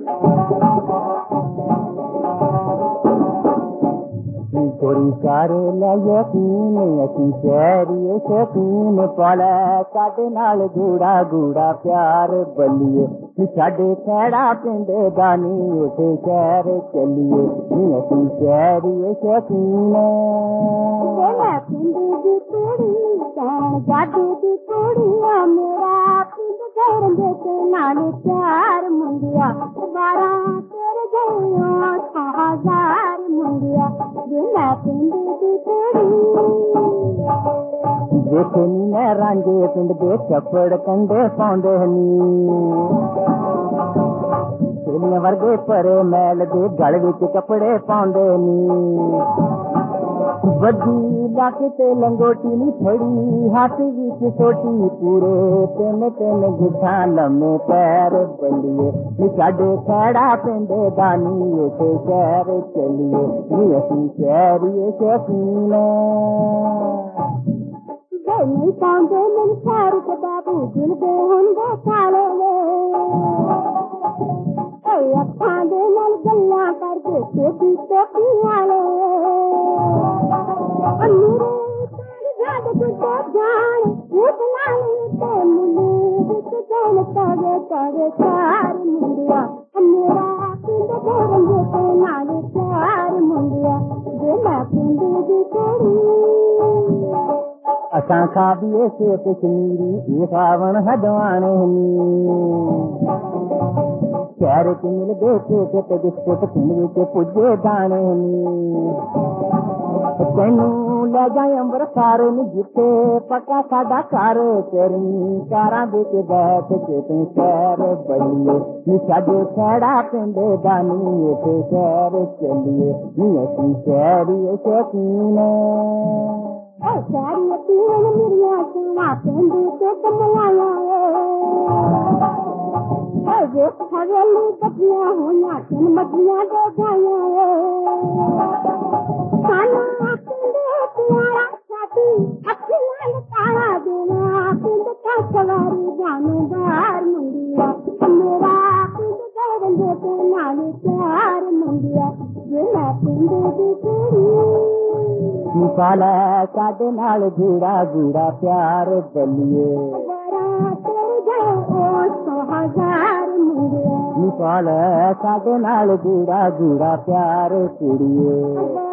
गोरी करे यकीन असी शहरी शकीन पाला साडे नाल गूड़ा गूड़ा प्यार बलिए साडे खैड़ा पिंड दानी उठे शहर चलिए असी शहरी शकीन पिंड दी कुड़ी जादू दी कुड़ी मेरा पिंड घर देते नाल प्यार मुंडिया बारा तेरे गया 6000 मुंडिया देखनी रांझे पिंड दे चपड़ कंडे पाउंदे नी वर्गे परे मैल दे गल विच कपड़े पाउंदे नी बदी लाके ते लंगोटी नी फड़ी हाथ विच सोटी पूरे तेन तेन गुठा लम्मे पैर बलिए नी साडे खैड़ा पिंडे दानी उठे शहर चलिए नी असी शहरी शकीन नहीं पाउंदे मेरे शहर के बाबू दिल दे हुंदे काले अखां दे नाल गल्लां करके टोपी टोपी वाले असां खां बि ऐसे कश्मीरी सावण हदवाने शहर च मिल देखे ते बिस्कुट पिंड विच पुजे दाने तेनू ले जाए अंबरसर जिथे पक्का साडा घर तेरी कारां विच बैठ के तू शहर बलिए नी साडे खैड़ा पिंड दानी उठे शहर चलिए नी असी शहरी शकीन शहरी पीवन मिरिया सुना पिंड ते कमलाया हवेली बतियां होया तीन मछलियां दे जाया काला पिंड प्यारा साथी अखियां काला देना पिंड का सवारी जाने बाहर मुंडिया मेरा पिंड गए देते नाल प्यार मुंडिया मेरा पिंड दी कुड़ी काला साडे नाल गूड़ा गूड़ा प्यार बलिए निपाल साडे नाल गूड़ा गूड़ा प्यार कुड़िए